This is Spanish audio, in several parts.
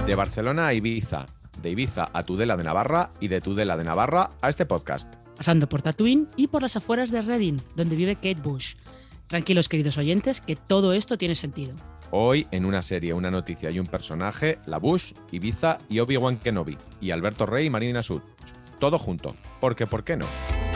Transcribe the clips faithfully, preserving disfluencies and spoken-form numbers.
De Barcelona a Ibiza, de Ibiza a Tudela de Navarra y de Tudela de Navarra a este podcast. Pasando por Tatooine y por las afueras de Reading, donde vive Kate Bush. Tranquilos, queridos oyentes, que todo esto tiene sentido. Hoy, en una serie, una noticia y un personaje, la Bush, Ibiza y Obi-Wan Kenobi, y Alberto Rey y Marina Sud. Todo junto, porque ¿por qué no?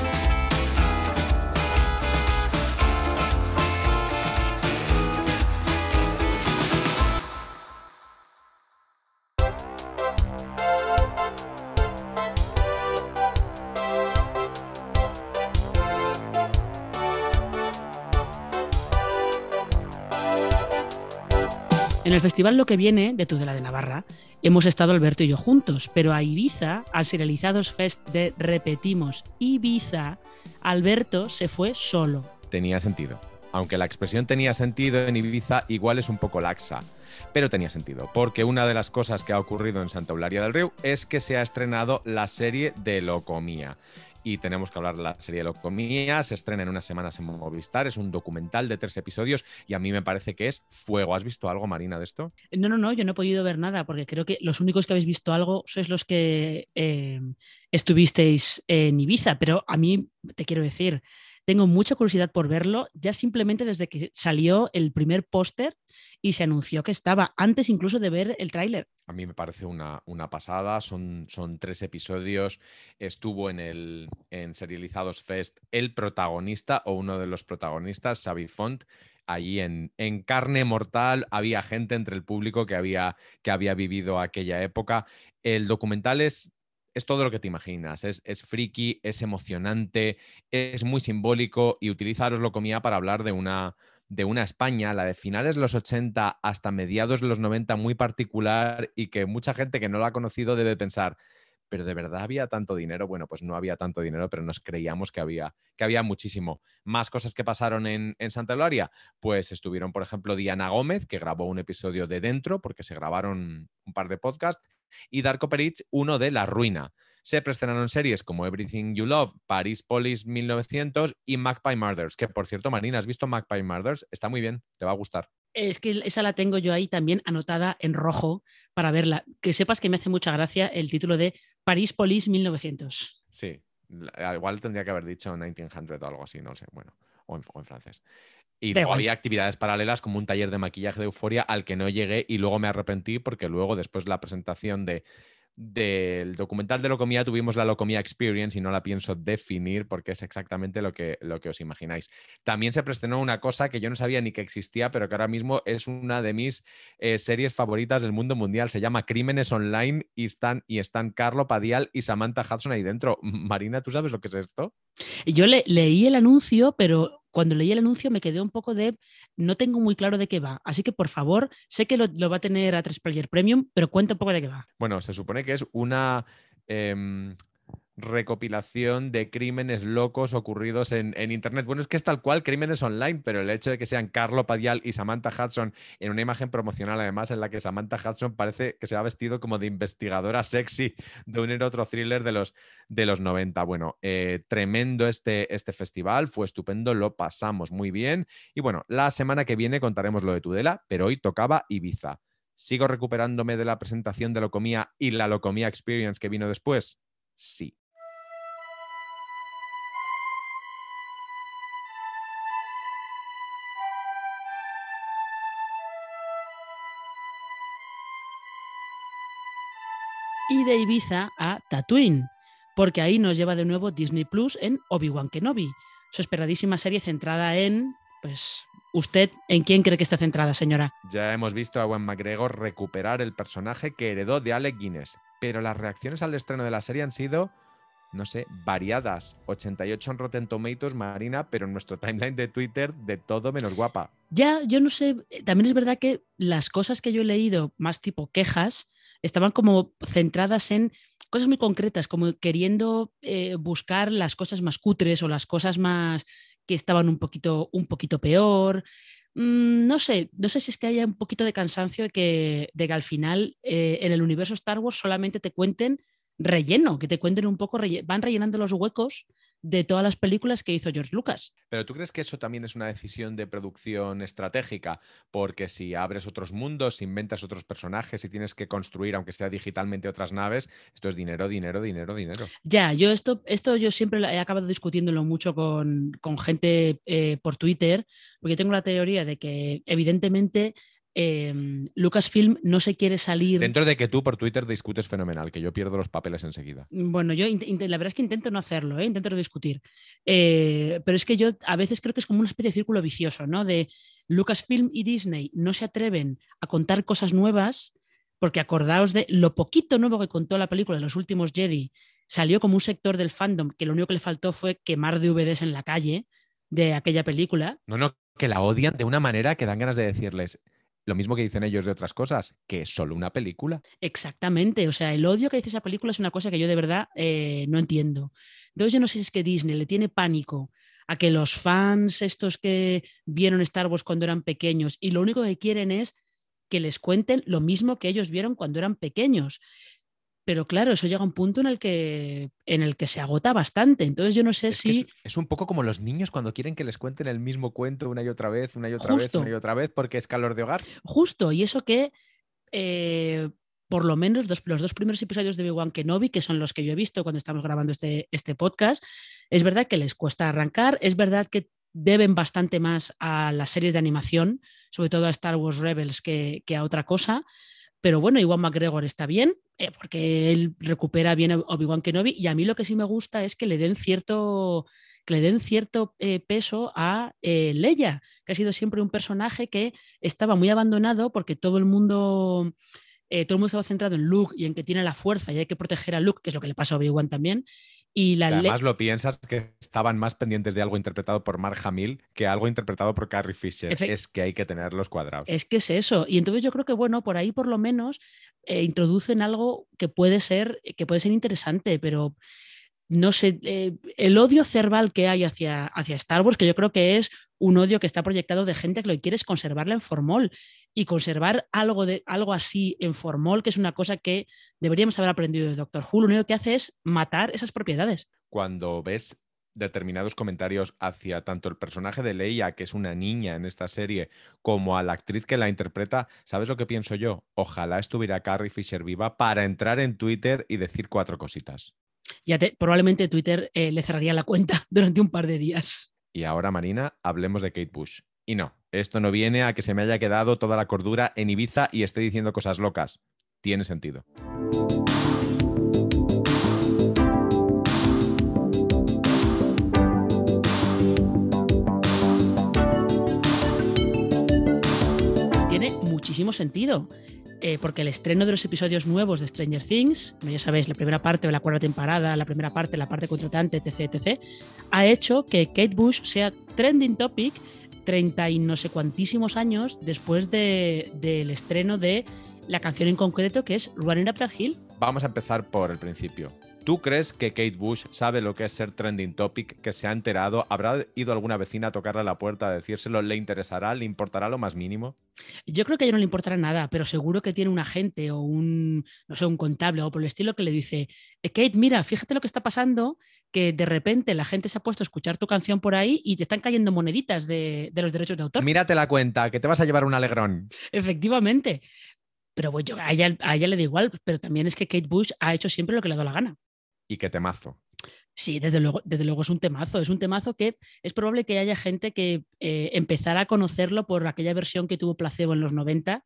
En el festival Lo que viene, de Tudela de Navarra, hemos estado Alberto y yo juntos, pero a Ibiza, al Serializados Fest de Repetimos Ibiza, Alberto se fue solo. Tenía sentido. Aunque la expresión tenía sentido en Ibiza, igual es un poco laxa. Pero tenía sentido, porque una de las cosas que ha ocurrido en Santa Eulalia del Riu es que se ha estrenado la serie de Locomía. Y tenemos que hablar de la serie de Locomía. Se estrena en unas semanas en Movistar. Es un documental de tres episodios y a mí me parece que es fuego. ¿Has visto algo, Marina, de esto? No, no, no, yo no he podido ver nada porque creo que los únicos que habéis visto algo sois los que eh, estuvisteis en Ibiza. Pero a mí, te quiero decir, tengo mucha curiosidad por verlo, ya simplemente desde que salió el primer póster y se anunció que estaba, antes incluso de ver el tráiler. A mí me parece una, una pasada, son, son tres episodios, estuvo en el en Serializados Fest el protagonista o uno de los protagonistas, Xavi Font, allí en, en carne mortal, había gente entre el público que había, que había vivido aquella época. El documental es... Es todo lo que te imaginas, es, es friki, es emocionante, es muy simbólico y utiliza a Los Locomía para hablar de una, de una España, la de finales de los ochenta hasta mediados de los noventa, muy particular y que mucha gente que no la ha conocido debe pensar, ¿pero de verdad había tanto dinero? Bueno, pues no había tanto dinero, pero nos creíamos que había, que había muchísimo. Más cosas que pasaron en, en Santa Eulalia, pues estuvieron, por ejemplo, Diana Gómez, que grabó un episodio de Dentro, porque se grabaron un par de podcasts, y Darko Peric, uno de La Ruina. Se preestrenaron series como Everything You Love, Paris Police mil novecientos y Magpie Murders, que por cierto, Marina, ¿has visto Magpie Murders? Está muy bien, te va a gustar. Es que esa la tengo yo ahí también anotada en rojo para verla. Que sepas que me hace mucha gracia el título de Paris Police mil novecientos. Sí, igual tendría que haber dicho mil novecientos o algo así, no sé, bueno, o en, o en francés. Y luego había actividades paralelas como un taller de maquillaje de Euforia al que no llegué y luego me arrepentí porque luego, después de la presentación de, del documental de Locomía, tuvimos la Locomía Experience y no la pienso definir porque es exactamente lo que, lo que os imagináis. También se preestrenó una cosa que yo no sabía ni que existía, pero que ahora mismo es una de mis eh, series favoritas del mundo mundial. Se llama Crímenes Online y están, y están Carlo Padial y Samantha Hudson ahí dentro. Marina, ¿tú sabes lo que es esto? Yo le, leí el anuncio, pero cuando leí el anuncio me quedé un poco de no tengo muy claro de qué va. Así que, por favor, sé que lo, lo va a tener a tres Player Premium, pero cuenta un poco de qué va. Bueno, se supone que es una eh, recopilación de crímenes locos ocurridos en, en Internet. Bueno, es que es tal cual crímenes online, pero el hecho de que sean Carlo Padial y Samantha Hudson en una imagen promocional, además, en la que Samantha Hudson parece que se ha vestido como de investigadora sexy de un otro thriller de los, de los noventa. Bueno, eh, tremendo este, este festival, fue estupendo, lo pasamos muy bien. Y bueno, la semana que viene contaremos lo de Tudela, pero hoy tocaba Ibiza. ¿Sigo recuperándome de la presentación de Locomía y la Locomía Experience que vino después? Sí. Y de Ibiza a Tatooine, porque ahí nos lleva de nuevo Disney Plus en Obi-Wan Kenobi, su esperadísima serie centrada en, pues, ¿usted en quién cree que está centrada, señora? Ya hemos visto a Ewan McGregor recuperar el personaje que heredó de Alec Guinness, pero las reacciones al estreno de la serie han sido, no sé, variadas. ochenta y ocho en Rotten Tomatoes, Marina, pero en nuestro timeline de Twitter de todo menos guapa. Ya, yo no sé, también es verdad que las cosas que yo he leído, más tipo quejas, estaban como centradas en cosas muy concretas, como queriendo eh, buscar las cosas más cutres o las cosas más que estaban un poquito, un poquito peor. Mm, no sé, no sé si es que haya un poquito de cansancio de que, de que al final eh, en el universo Star Wars solamente te cuenten relleno, que te cuenten un poco, relle van rellenando los huecos de todas las películas que hizo George Lucas. ¿Pero tú crees que eso también es una decisión de producción estratégica? Porque si abres otros mundos, inventas otros personajes y tienes que construir, aunque sea digitalmente, otras naves, esto es dinero, dinero, dinero, dinero. Ya, yo esto, esto yo siempre he acabado discutiéndolo mucho con, con gente eh, por Twitter, porque tengo la teoría de que evidentemente eh, Lucasfilm no se quiere salir. Dentro de que tú por Twitter discutes fenomenal, que yo pierdo los papeles enseguida. Bueno, yo la verdad es que intento no hacerlo, ¿eh? Intento no discutir. Eh, pero es que yo a veces creo que es como una especie de círculo vicioso, ¿no? De Lucasfilm y Disney no se atreven a contar cosas nuevas, porque acordaos de lo poquito nuevo que contó la película de Los Últimos Jedi. Salió como un sector del fandom que lo único que le faltó fue quemar D V Ds en la calle de aquella película. No, no, que la odian de una manera que dan ganas de decirles lo mismo que dicen ellos de otras cosas, que es solo una película. Exactamente, o sea, el odio que dice esa película es una cosa que yo de verdad eh, no entiendo. Entonces yo no sé si es que Disney le tiene pánico a que los fans estos que vieron Star Wars cuando eran pequeños y lo único que quieren es que les cuenten lo mismo que ellos vieron cuando eran pequeños. Pero claro, eso llega a un punto en el que, en el que se agota bastante. Entonces yo no sé es si... Que es, es un poco como los niños cuando quieren que les cuenten el mismo cuento una y otra vez, una y otra Justo. vez, una y otra vez, porque es calor de hogar. Justo, y eso que... Eh, por lo menos dos, los dos primeros episodios de Obi-Wan Kenobi, que son los que yo he visto cuando estamos grabando este, este podcast, es verdad que les cuesta arrancar, es verdad que deben bastante más a las series de animación, sobre todo a Star Wars Rebels, que, que a otra cosa. Pero bueno, Iwan McGregor está bien, eh, porque él recupera bien a Obi-Wan Kenobi, y a mí lo que sí me gusta es que le den cierto, que le den cierto eh, peso a eh, Leia, que ha sido siempre un personaje que estaba muy abandonado porque todo el mundo... Eh, todo el mundo estaba centrado en Luke y en que tiene la fuerza y hay que proteger a Luke, que es lo que le pasa a Obi-Wan también. Y la que además lo piensas que estaban más pendientes de algo interpretado por Mark Hamill que algo interpretado por Carrie Fisher. Efe es que hay que tenerlos cuadrados. Es que es eso. Y entonces yo creo que, bueno, por ahí por lo menos eh, introducen algo que puede ser, que puede ser interesante, pero no sé, eh, el odio cerval que hay hacia, hacia Star Wars, que yo creo que es un odio que está proyectado de gente que lo que quiere es conservarla en formol y conservar algo, de, algo así en formol, que es una cosa que deberíamos haber aprendido de Doctor Who. Lo único que hace es matar esas propiedades. Cuando ves determinados comentarios hacia tanto el personaje de Leia, que es una niña en esta serie, como a la actriz que la interpreta, ¿sabes lo que pienso yo? Ojalá estuviera Carrie Fisher viva para entrar en Twitter y decir cuatro cositas. Ya te, probablemente Twitter eh, le cerraría la cuenta durante un par de días. Y ahora, Marina, hablemos de Kate Bush. Y no, esto no viene a que se me haya quedado toda la cordura en Ibiza y esté diciendo cosas locas. Tiene sentido. Tiene muchísimo sentido. Eh, porque el estreno de los episodios nuevos de Stranger Things, ya sabéis, la primera parte de la cuarta temporada, la primera parte, la parte contratante, etc, etc, ha hecho que Kate Bush sea trending topic treinta y no sé cuantísimos años después de, del estreno de la canción en concreto, que es Running Up That Hill. Vamos a empezar por el principio. ¿Tú crees que Kate Bush sabe lo que es ser trending topic, que se ha enterado? ¿Habrá ido alguna vecina a tocarle a la puerta a decírselo? ¿Le interesará? ¿Le importará lo más mínimo? Yo creo que a ella no le importará nada, pero seguro que tiene un agente o un, no sé, un contable o por el estilo que le dice, Kate, mira, fíjate lo que está pasando, que de repente la gente se ha puesto a escuchar tu canción por ahí y te están cayendo moneditas de, de los derechos de autor. Mírate la cuenta, que te vas a llevar un alegrón. Efectivamente. Pero bueno, a ella, a ella le da igual, pero también es que Kate Bush ha hecho siempre lo que le ha dado la gana. Y qué temazo. Sí, desde luego, desde luego es un temazo. Es un temazo que es probable que haya gente que eh, empezara a conocerlo por aquella versión que tuvo Placebo en los noventa,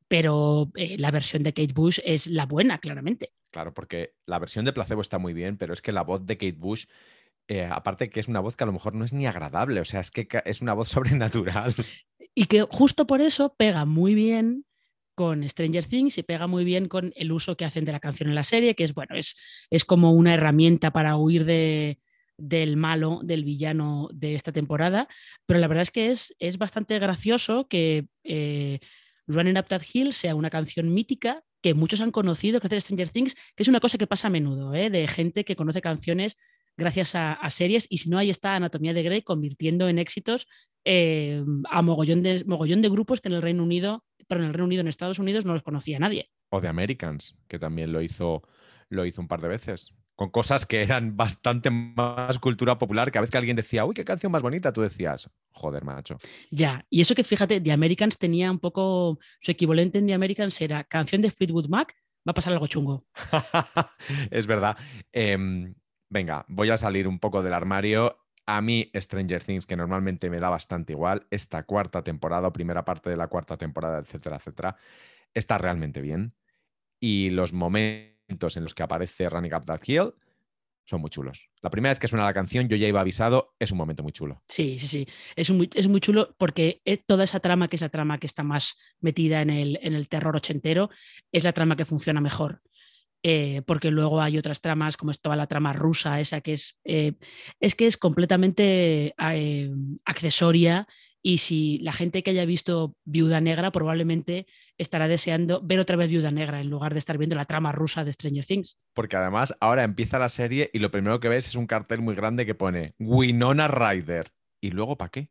pero eh, la versión de Kate Bush es la buena, claramente. Claro, porque la versión de Placebo está muy bien, pero es que la voz de Kate Bush, eh, aparte que es una voz que a lo mejor no es ni agradable, o sea, es que es una voz sobrenatural. Y que justo por eso pega muy bien con Stranger Things y pega muy bien con el uso que hacen de la canción en la serie, que es, bueno, es, es como una herramienta para huir de, del malo, del villano de esta temporada, pero la verdad es que es, es bastante gracioso que eh, Running Up That Hill sea una canción mítica que muchos han conocido gracias a Stranger Things, que es una cosa que pasa a menudo, ¿eh? De gente que conoce canciones gracias a, a series, y si no, ahí está Anatomía de Grey convirtiendo en éxitos eh, a mogollón de, mogollón de grupos que en el Reino Unido, pero en el Reino Unido, en Estados Unidos, no los conocía nadie. O de Americans, que también lo hizo, lo hizo un par de veces. con cosas que eran bastante más cultura popular, que a veces que alguien decía, uy, qué canción más bonita, tú decías, joder, macho. Ya, y eso que fíjate, The Americans tenía un poco, su equivalente en The Americans era canción de Fleetwood Mac, va a pasar algo chungo. Es verdad. Eh, venga, voy a salir un poco del armario. A mí Stranger Things, que normalmente me da bastante igual, esta cuarta temporada o primera parte de la cuarta temporada, etcétera, etcétera, está realmente bien. Y los momentos en los que aparece Running Up That Hill son muy chulos. La primera vez que suena la canción, yo ya iba avisado, es un momento muy chulo. Sí, sí, sí. Es muy, es muy chulo porque es toda esa trama, que es la trama que está más metida en el, en el terror ochentero, es la trama que funciona mejor. Eh, porque luego hay otras tramas, como es toda la trama rusa, esa que es, eh, es que es completamente eh, accesoria, y si la gente que haya visto Viuda Negra probablemente estará deseando ver otra vez Viuda Negra en lugar de estar viendo la trama rusa de Stranger Things. Porque además ahora empieza la serie y lo primero que ves es un cartel muy grande que pone Winona Ryder. ¿Y luego para qué?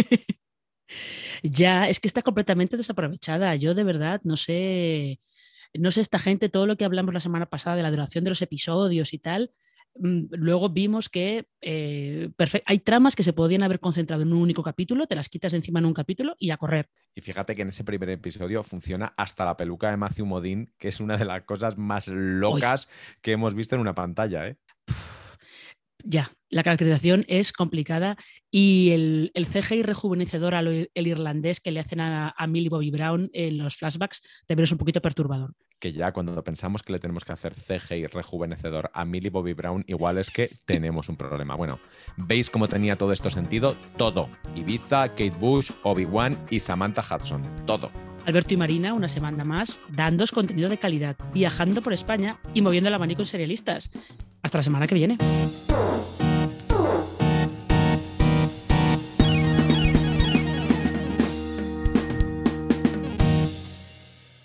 Ya, es que está completamente desaprovechada. Yo de verdad no sé, no sé esta gente, todo lo que hablamos la semana pasada de la duración de los episodios y tal, mm, luego vimos que eh, perfe- hay tramas que se podían haber concentrado en un único capítulo, te las quitas de encima en un capítulo y a correr. Y fíjate que en ese primer episodio funciona hasta la peluca de Matthew Modine, que es una de las cosas más Hoy, locas que hemos visto en una pantalla, ¿eh? ya, la caracterización es complicada, y el, el C G I rejuvenecedor al el irlandés que le hacen a, a Millie Bobby Brown en los flashbacks también es un poquito perturbador. Que ya cuando pensamos que le tenemos que hacer C G I rejuvenecedor a Millie Bobby Brown, igual es que tenemos un problema. Bueno, ¿veis cómo tenía todo esto sentido? Todo. Ibiza, Kate Bush, Obi-Wan y Samantha Hudson. Todo. Alberto y Marina, una semana más, dándos contenido de calidad, viajando por España y moviendo el abanico en serialistas. Hasta la semana que viene.